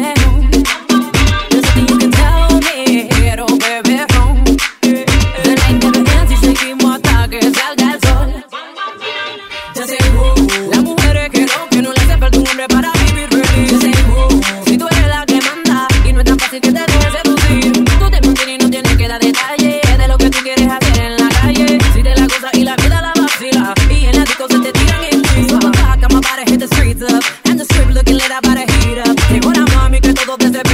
get home. There's nothing you can tell me, quiero beber ron. The night never ends y seguimos hasta que salga el sol. Just say who. Las mujeres que no le hace falta un hombre para vivir feliz. Just say who. Si tú eres la que manda y no es tan fácil que te dejes seducir. Tú te mantienes y no tienes que dar detalles de lo que tú quieres hacer en la calle. Si te la goza y la vida la vacila y en la disco se te tiran en ti. So I'm about to hit the streets up and the strip looking lit, about to heat up. Llegó la mami que todo desde